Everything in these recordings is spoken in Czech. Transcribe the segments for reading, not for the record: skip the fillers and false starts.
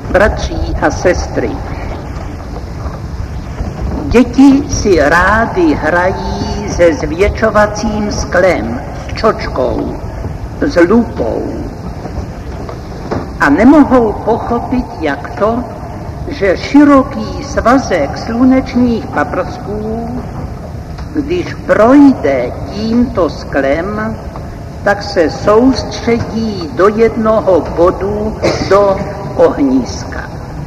Bratří a sestry, děti si rády hrají se zvětšovacím sklem, s čočkou, s lupou a nemohou pochopit, jak to, že široký svazek slunečních paprsků, když projde tímto sklem, tak se soustředí do jednoho bodu, do ohniska.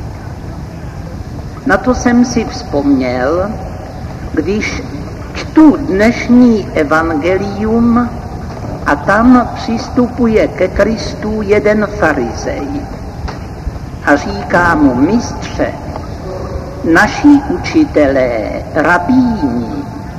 Na to jsem si vzpomněl, když čtu dnešní evangelium a tam přistupuje ke Kristu jeden farizej a říká mu: mistře, naši učitelé, rabíni,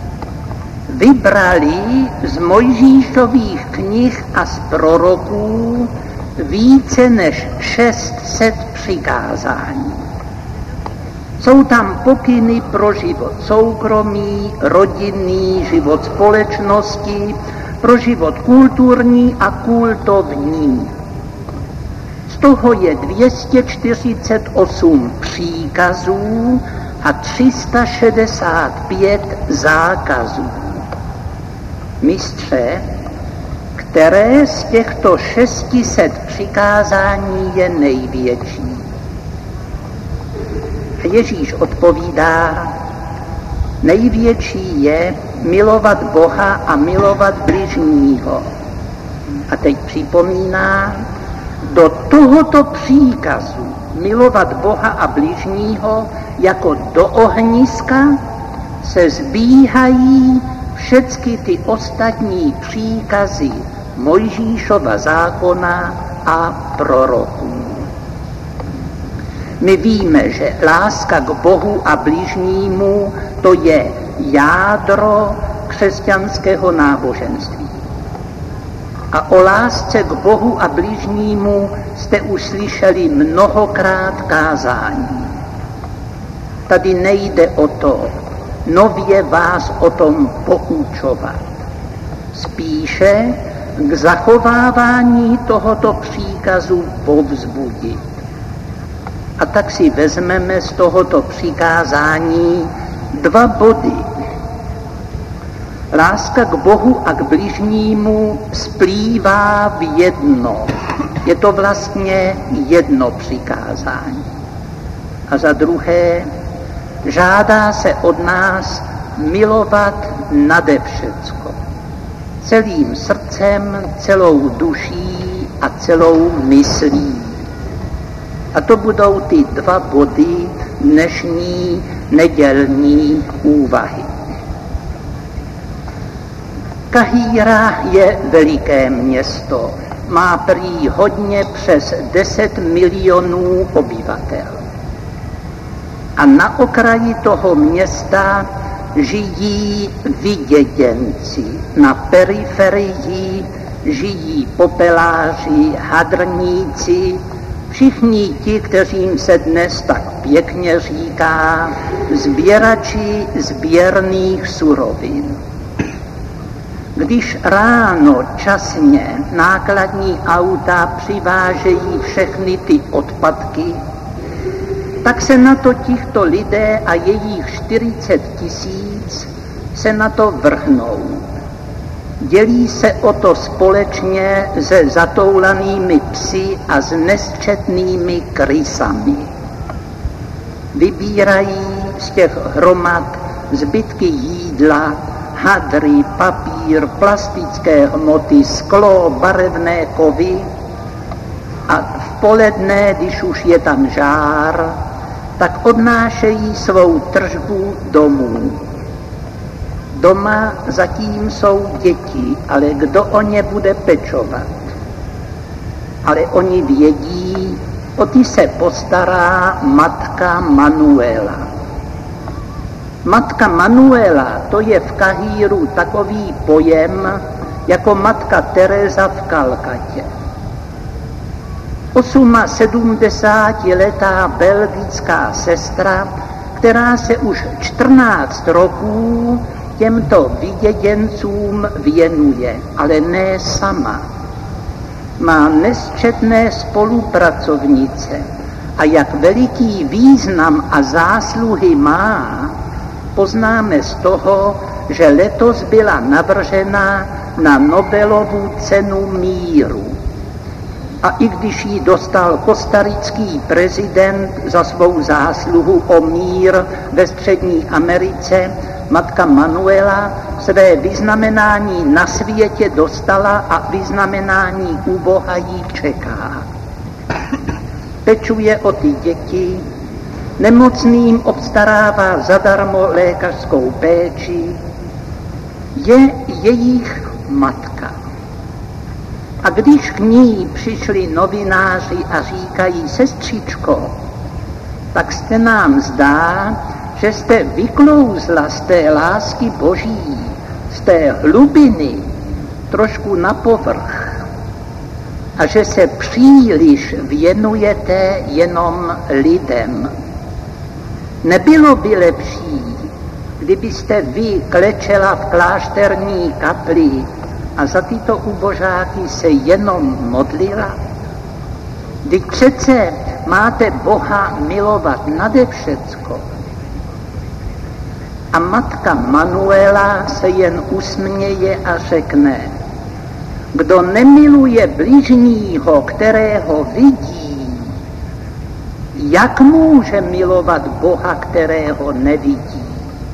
vybrali z Mojžíšových knih a z proroků více než 600 přikázání. Jsou tam pokyny pro život soukromý, rodinný, život společnosti, pro život kulturní a kultovní. Z toho je 248 příkazů a 365 zákazů. Mistře, které z těchto 600 přikázání je největší? A Ježíš odpovídá: největší je milovat Boha a milovat bližního. A teď připomíná, do tohoto příkazu milovat Boha a bližního jako do ohniska se zbíhají všechny ty ostatní příkazy Mojžíšova zákona a proroků. My víme, že láska k Bohu a bližnímu, to je jádro křesťanského náboženství. A o lásce k Bohu a bližnímu jste už slyšeli mnohokrát kázání. Tady nejde o to nově vás o tom poučovat. Spíše k zachovávání tohoto příkazu povzbudit. A tak si vezmeme z tohoto přikázání 2 body. Láska k Bohu a k bližnímu splývá v jedno. Je to vlastně jedno přikázání. A za druhé, žádá se od nás milovat nade všecko. Celým srdcem, celou duší a celou myslí. A to budou ty 2 body dnešní nedělní úvahy. Kahíra je veliké město. Má prý hodně přes 10 milionů obyvatel. A na okraji toho města žijí vyděděnci. Na periferii žijí popeláři, hadrníci, všichni ti, kterým se dnes tak pěkně říká sběrači sběrných surovin. Když ráno časně nákladní auta přivážejí všechny ty odpadky, tak se na to těchto lidé a jejich 40 000 se na to vrhnou. Dělí se o to společně se zatoulanými psy a s nesčetnými krysami. Vybírají z těch hromad zbytky jídla, hadry, papír, plastické hmoty, sklo, barevné kovy a v poledne, když už je tam žár, tak odnášejí svou tržbu domů. Doma zatím jsou děti, ale kdo o ně bude pečovat? Ale oni vědí, o ty se postará matka Manuela. Matka Manuela, to je v Kahíru takový pojem jako matka Teresa v Kalkatě. 78letá belgická sestra, která se už 14 roků těmto vyděděncům věnuje, ale ne sama. Má nesčetné spolupracovnice a jak veliký význam a zásluhy má, poznáme z toho, že letos byla navržena na Nobelovu cenu míru. A i když ji dostal kostarický prezident za svou zásluhu o mír ve Střední Americe, matka Manuela své vyznamenání na světě dostala a vyznamenání u Boha jí čeká. Pečuje o ty děti, nemocným obstarává zadarmo lékařskou péči, je jejich matka. A když k ní přišli novináři a říkají: sestřičko, tak se nám zdá, že jste vyklouzla z té lásky Boží, z té hlubiny trošku na povrch a že se příliš věnujete jenom lidem. Nebylo by lepší, kdybyste vy klečela v klášterní kapli a za tyto ubožáky se jenom modlila? Vždyť přece máte Boha milovat nade všecko. A matka Manuela se jen usměje a řekne: kdo nemiluje bližního, kterého vidí, jak může milovat Boha, kterého nevidí?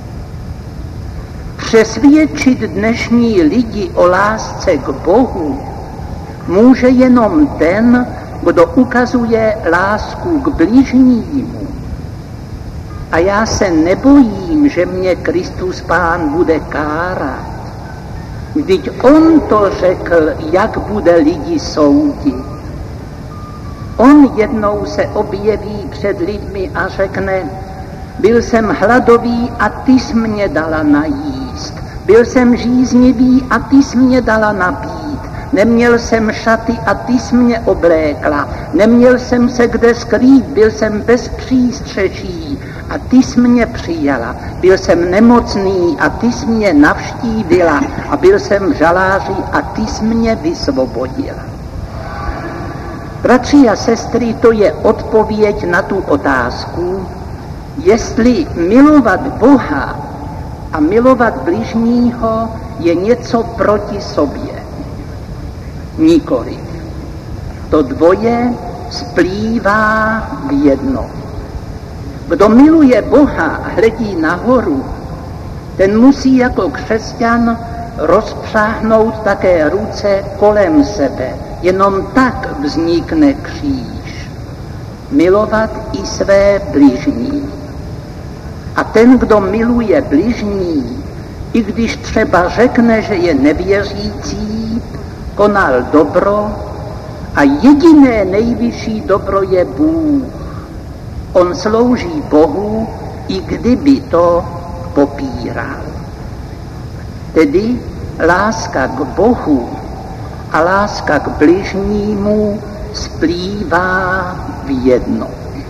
Přesvědčit dnešní lidi o lásce k Bohu může jenom ten, kdo ukazuje lásku k bližnímu. A já se nebojím, že mě Kristus Pán bude kárat. Vždyť on to řekl, jak bude lidi soudit. On jednou se objeví před lidmi a řekne: byl jsem hladový a ty jsi mě dala najíst. Byl jsem žíznivý a ty jsi mě dala napít. Neměl jsem šaty a ty jsi mě oblékla. Neměl jsem se kde skrýt, byl jsem bez přístřeší a ty jsi mě přijala. Byl jsem nemocný a ty jsi mě navštívila a byl jsem v žaláři a ty jsi mě vysvobodila. Bratři a sestry, to je odpověď na tu otázku, jestli milovat Boha a milovat bližního je něco proti sobě. Nikoli. To dvoje splývá v jedno. Kdo miluje Boha a hledí nahoru, ten musí jako křesťan rozpřáhnout také ruce kolem sebe. Jenom tak vznikne kříž. Milovat i své bližní. A ten, kdo miluje bližní, i když třeba řekne, že je nevěřící, konal dobro a jediné nejvyšší dobro je Bůh. On slouží Bohu, i kdyby to popíral. Tedy láska k Bohu a láska k bližnímu splývá v jedno.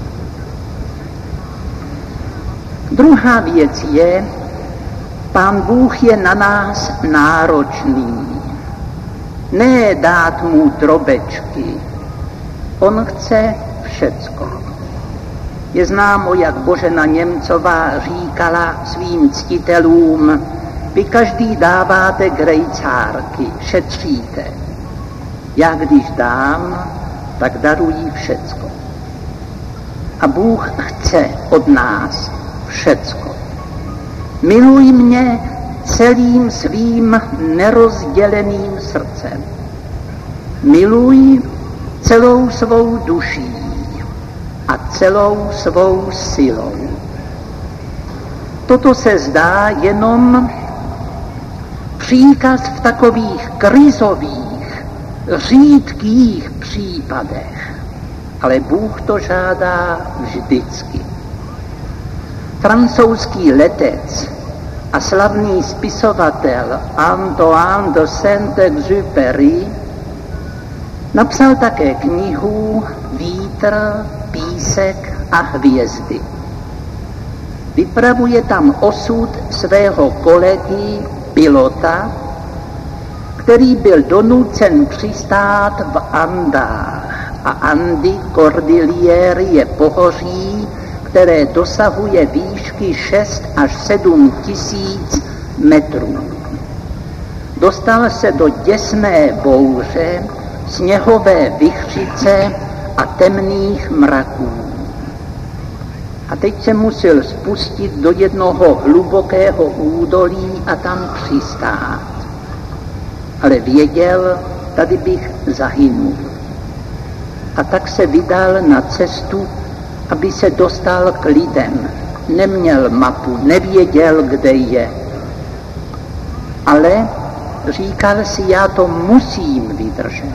Druhá věc je, Pán Bůh je na nás náročný. Ne dát mu drobečky, on chce všecko. Je známo, jak Božena Němcová říkala svým ctitelům: vy každý dáváte grejcárky, šetříte. Já když dám, tak daruji všecko. A Bůh chce od nás všecko. Miluj mě celým svým nerozděleným srdcem. Miluj celou svou duší a celou svou silou. Toto se zdá jenom příkaz v takových krizových, řídkých případech, ale Bůh to žádá vždycky. Francouzský letec a slavný spisovatel Antoine de Saint-Exupéry napsal také knihu Vítr, písek a hvězdy. Vypravuje tam osud svého kolegy, pilota, který byl donucen přistát v Andách. a Andy Cordillere je pohoří, které dosahuje výšky 6 až 7 tisíc metrů. Dostal se do děsné bouře, sněhové vichřice a temných mraků. A teď se musel spustit do jednoho hlubokého údolí a tam přistát. Ale věděl, tady bych zahynul. A tak se vydal na cestu, aby se dostal k lidem. Neměl mapu, nevěděl, kde je. Ale říkal si, já to musím vydržet.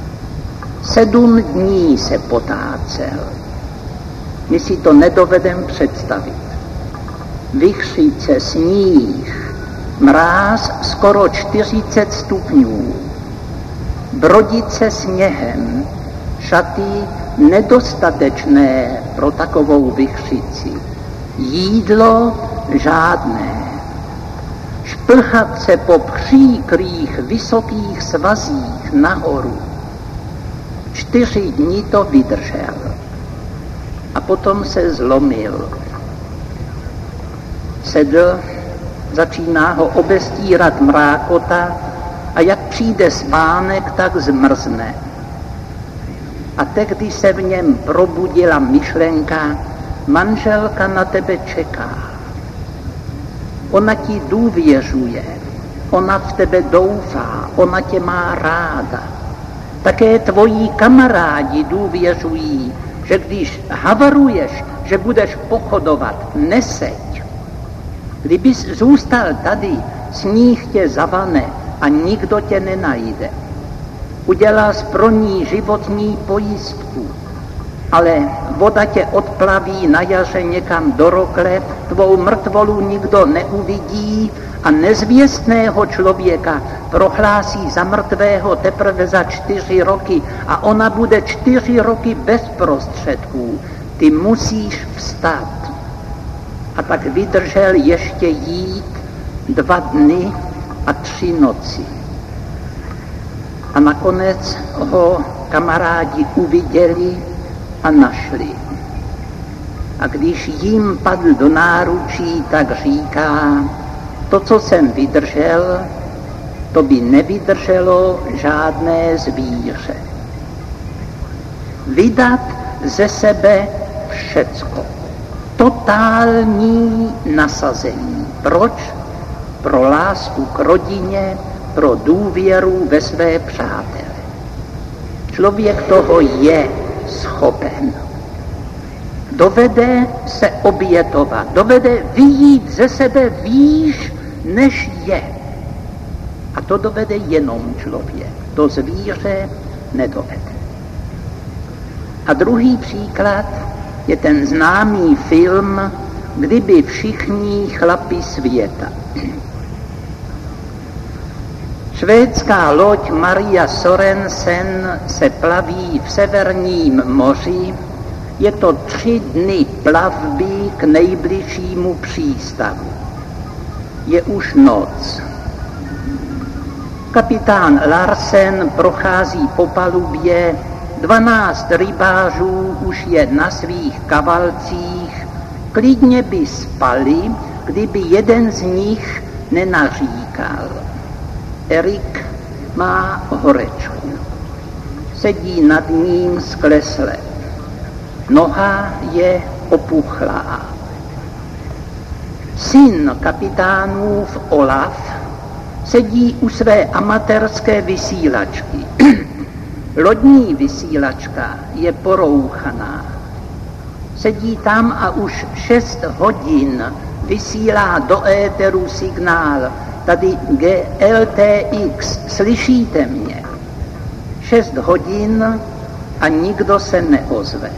7 dní se potácel. My si to nedovedeme představit. Vichřice, sníh, mráz skoro 40 stupňů, brodit se sněhem, šaty nedostatečné pro takovou vichřici, jídlo žádné, šplhat se po příkrých vysokých svazích nahoru. 4 dny to vydržel a potom se zlomil. Sedl, začíná ho obestírat mrákota a jak přijde spánek, tak zmrzne. A tehdy se v něm probudila myšlenka, manželka na tebe čeká. Ona ti důvěřuje, ona v tebe doufá, ona tě má ráda. Také tvoji kamarádi důvěřují, že když havaruješ, že budeš pochodovat, neseď. Kdybys zůstal tady, sníh tě zavane a nikdo tě nenajde. Udělal jsi pro ní životní pojistku, ale voda tě odplaví na jaře někam do rokle, tvou mrtvolu nikdo neuvidí a nezvěstného člověka prohlásí za mrtvého teprve za 4 roky a ona bude 4 roky bez prostředků. Ty musíš vstát. A tak vydržel ještě jít 2 dny a 3 noci. A nakonec ho kamarádi uviděli a našli. A když jim padl do náručí, tak říká, to, co jsem vydržel, to by nevydrželo žádné zvíře. Vydat ze sebe všecko. Totální nasazení. Proč? Pro lásku k rodině, pro důvěru ve své přátele. Člověk toho je schopen. Dovede se obětovat, dovede vyjít ze sebe výš, než je. A to dovede jenom člověk. To zvíře nedovede. A druhý příklad je ten známý film Kdyby všichni chlapi světa. Švédská loď Maria Sorensen se plaví v Severním moři. Je to 3 dny plavby k nejbližšímu přístavu. Je už noc. Kapitán Larsen prochází po palubě, 12 rybářů už je na svých kavalcích, klidně by spali, kdyby jeden z nich nenaříkal. Erik má horečku. Sedí nad ním sklesle. Noha je opuchlá. Syn kapitánův Olaf sedí u své amatérské vysílačky. Lodní vysílačka je porouchaná. Sedí tam a už 6 hodin vysílá do éteru signál. Tady GLTX, slyšíte mě? 6 hodin a nikdo se neozve.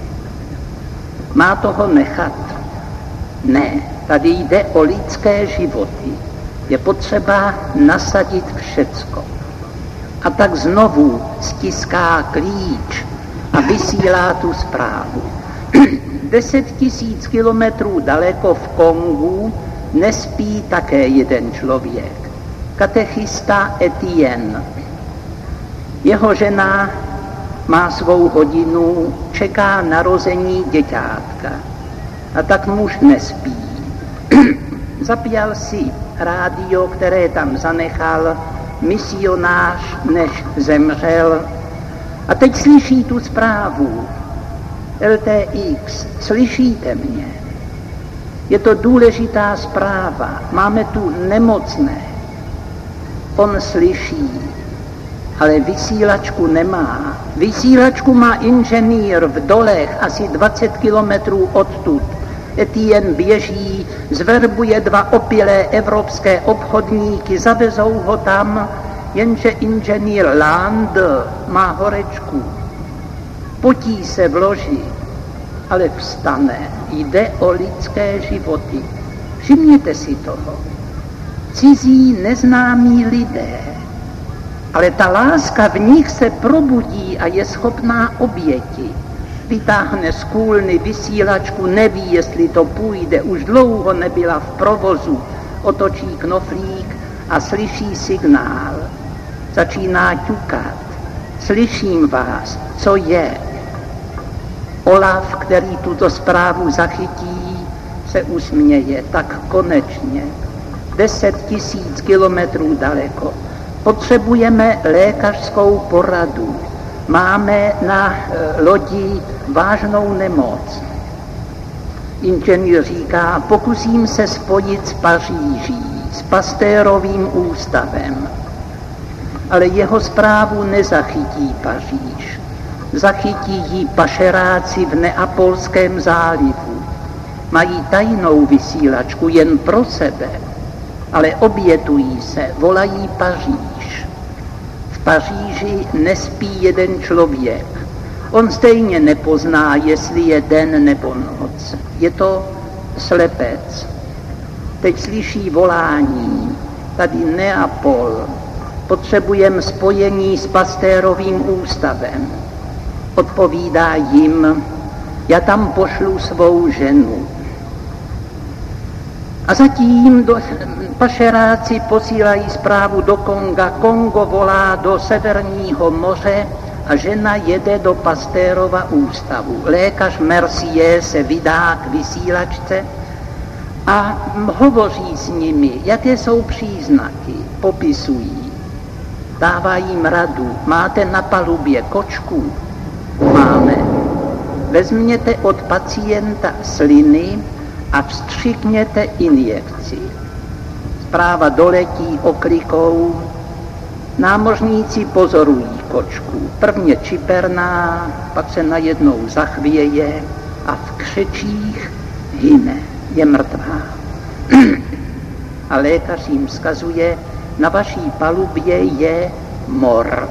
Má toho nechat? Ne, tady jde o lidské životy. Je potřeba nasadit všecko. A tak znovu stiská klíč a vysílá tu zprávu. 10 000 kilometrů daleko v Kongu nespí také jeden člověk. Katechista Etienne. Jeho žena má svou hodinu, čeká narození děťátka. A tak muž nespí. Zapíjal si rádio, které tam zanechal misionář, než zemřel. A teď slyší tu zprávu. LTX, slyšíte mě? Je to důležitá zpráva. Máme tu nemocné. On slyší, ale vysílačku nemá. Vysílačku má inženýr v dolech asi 20 kilometrů odtud. Etienne běží, zverbuje 2 opilé evropské obchodníky, zavezou ho tam, jenže inženýr Land má horečku. Potí se v loži, ale vstane. Jde o lidské životy. Všimněte si toho. Cizí, neznámí lidé. Ale ta láska v nich se probudí a je schopná oběti. Vytáhne z kůlny vysílačku, neví, jestli to půjde, už dlouho nebyla v provozu, otočí knoflík a slyší signál. Začíná ťukat. Slyším vás, co je? Olaf, který tuto zprávu zachytí, se usměje. Tak konečně. 10 000 kilometrů daleko. Potřebujeme lékařskou poradu. Máme na lodi vážnou nemoc. Inženýr říká, pokusím se spojit s Paříží, s Pasteurovým ústavem. Ale jeho zprávu nezachytí Paříž. Zachytí ji pašeráci v Neapolském zálivu. Mají tajnou vysílačku jen pro sebe, ale obětují se, volají Paříž. V Paříži nespí jeden člověk. On stejně nepozná, jestli je den nebo noc. Je to slepec. Teď slyší volání. Tady Neapol. Potřebujeme spojení s Pasteurovým ústavem. Odpovídá jim, já tam pošlu svou ženu. A zatím pašeráci posílají zprávu do Konga. Kongo volá do Severního moře a žena jede do Pasteurova ústavu. Lékař Mercier se vydá k vysílačce a hovoří s nimi, jaké jsou příznaky, popisují. Dává jim radu, máte na palubě kočku? Máme. Vezměte od pacienta sliny a vstřikněte injekci. Zpráva doletí oklikou. Námořníci pozorují kočku. Prvně čiperná, pak se najednou zachvěje a v křečích hyne, je mrtvá. A lékař jim vzkazuje, na vaší palubě je mor.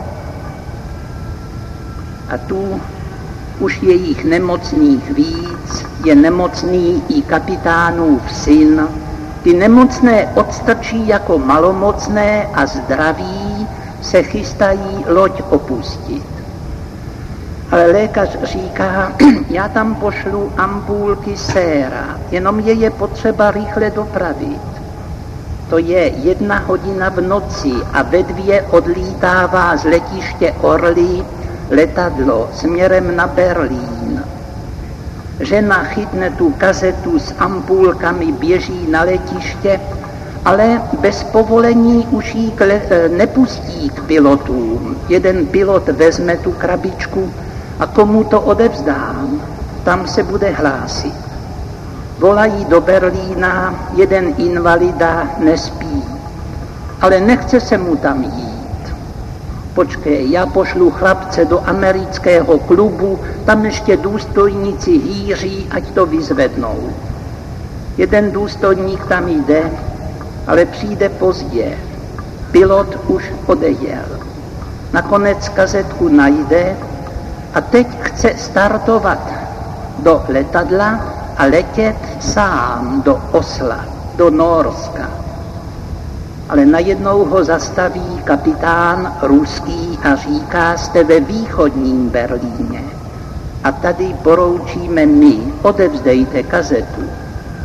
A tu už je jich nemocných víc, je nemocný i kapitánův syn. Ty nemocné odstrčí jako malomocné a zdraví se chystají loď opustit. Ale lékař říká, já tam pošlu ampulky séra, jenom je potřeba rychle dopravit. To je 1 hodina v noci a ve 2 odlítává z letiště Orly letadlo směrem na Berlín. Žena chytne tu kazetu s ampulkami, běží na letiště, ale bez povolení už jí nepustí k pilotům. Jeden pilot vezme tu krabičku a komu to odevzdám, tam se bude hlásit. Volají do Berlína, jeden invalida nespí, ale nechce se mu tam jít. Počkej, já pošlu chlapce do amerického klubu, tam ještě důstojníci hýří, ať to vyzvednou. Jeden důstojník tam jde, ale přijde pozdě. Pilot už odejel. Nakonec kazetku najde a teď chce startovat do letadla a letět sám do Osla, do Norska. Ale najednou ho zastaví kapitán ruský a říká, jste ve východním Berlíně. A tady poroučíme my, odevzdejte kazetu.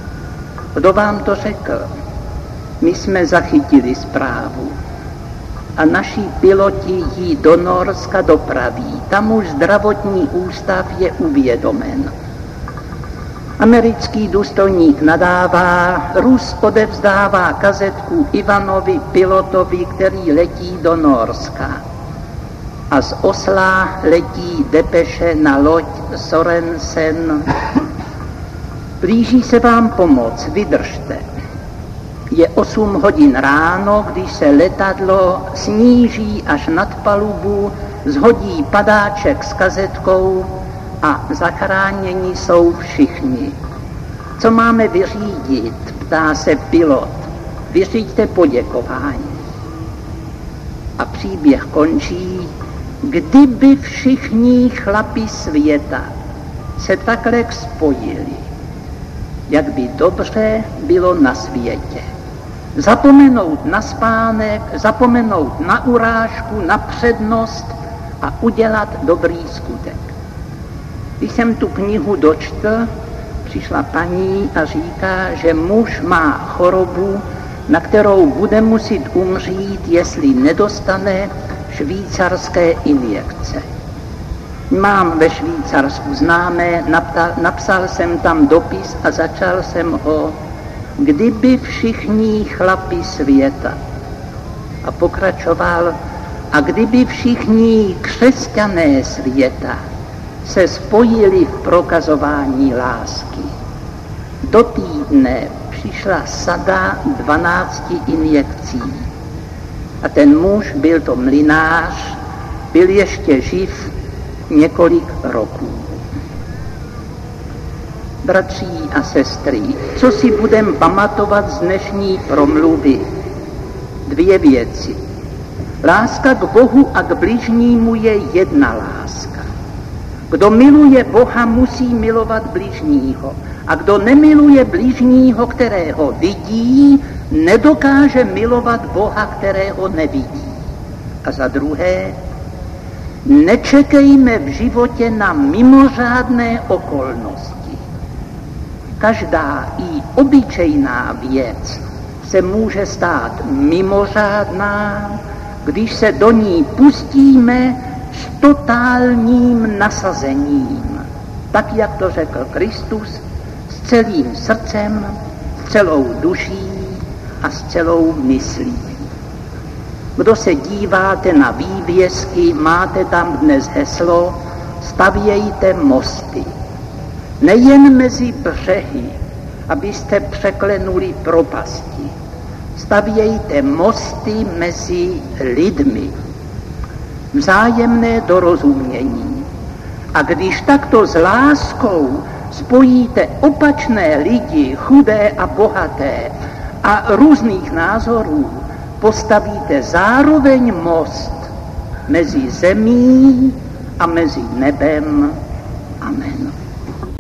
Kdo vám to řekl? My jsme zachytili zprávu. a naši piloti ji do Norska dopraví. Tam už zdravotní ústav je uvědomen. Americký důstojník nadává, Rus odevzdává kazetku Ivanovi, pilotovi, který letí do Norska. A z Osla letí depeše na loď Sorensen. Blíží se vám pomoc, vydržte. Je 8 hodin ráno, když se letadlo sníží až nad palubu, zhodí padáček s kazetkou a zachráněni jsou všichni. Co máme vyřídit, ptá se pilot. Vyříďte poděkování. A příběh končí, kdyby všichni chlapi světa se takhle spojili, jak by dobře bylo na světě. Zapomenout na spánek, zapomenout na urážku, na přednost a udělat dobrý skutek. Když jsem tu knihu dočtl, přišla paní a říká, že muž má chorobu, na kterou bude muset umřít, jestli nedostane švýcarské injekce. Mám ve Švýcarsku známé, napsal jsem tam dopis a začal jsem ho, kdyby všichni chlapi světa. A pokračoval, a kdyby všichni křesťané světa se spojili v prokazování lásky. Do týdne přišla sada 12 injekcí. A ten muž, byl to mlynář, byl ještě živ několik roků. Bratří a sestry, co si budeme pamatovat z dnešní promluvy? 2 věci. Láska k Bohu a k bližnímu je jedna láska. Kdo miluje Boha, musí milovat bližního. A kdo nemiluje bližního, kterého vidí, nedokáže milovat Boha, kterého nevidí. A za druhé, nečekejme v životě na mimořádné okolnosti. Každá i obyčejná věc se může stát mimořádná, když se do ní pustíme s totálním nasazením. Tak, jak to řekl Kristus, s celým srdcem, s celou duší a s celou myslí. Kdo se díváte na vývězky, máte tam dnes heslo stavějte mosty. Nejen mezi břehy, abyste překlenuli propasti. Stavějte mosty mezi lidmi. Vzájemné dorozumění. A když takto s láskou spojíte opačné lidi, chudé a bohaté a různých názorů, postavíte zároveň most mezi zemí a mezi nebem